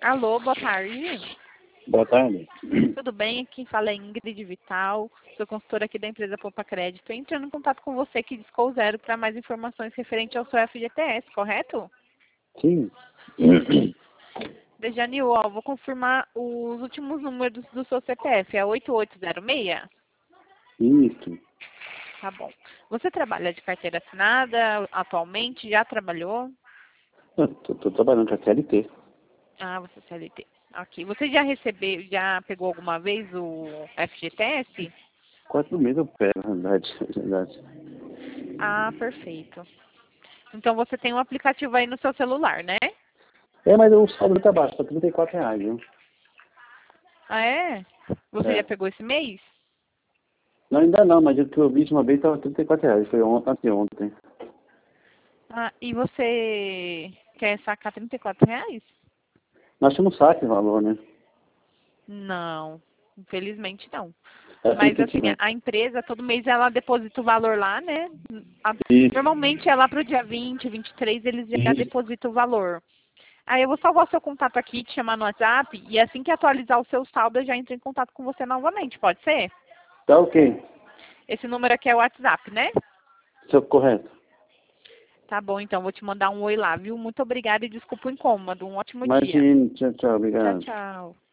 Alô, boa tarde. Boa tarde. Tudo bem? Quem fala é Ingrid Vital, sou consultora aqui da empresa Poupa Crédito. Estou entrando em contato com você que discou zero para mais informações referente ao seu FGTS, correto? Sim. Dejane, ó, vou confirmar os últimos números do seu CPF. É 8806? Isso. Tá bom. Você trabalha de carteira assinada atualmente? Já trabalhou? Eu tô trabalhando com a CLT. Ah, você é CLT. Ok. Você já recebeu, já pegou alguma vez o FGTS? 4 meses eu pego, na verdade. Ah, perfeito. Então você tem um aplicativo aí no seu celular, né? É, mas o saldo tá baixo, tá R$ 34, viu? Ah, é? Você já É. pegou esse mês? Não, ainda não, mas o que eu vi de uma vez tava R$ 34. Foi anteontem. Ah, e você quer sacar R$ 34? Nós temos saque o valor, né? Não, infelizmente não. É Mas porque assim, tinha. a empresa, todo mês ela deposita o valor lá, né? Isso. Normalmente é lá pro dia 20, 23, eles já Isso. depositam o valor. Aí eu vou salvar o seu contato aqui, te chamar no WhatsApp, e assim que atualizar o seu saldo, eu já entro em contato com você novamente, pode ser? Tá ok. Esse número aqui é o WhatsApp, né? Seu correto. Tá bom, então vou te mandar um oi lá, viu? Muito obrigada e desculpa o incômodo. Um ótimo dia. Imagine. Tchau, tchau. Tchau, Obrigado. tchau.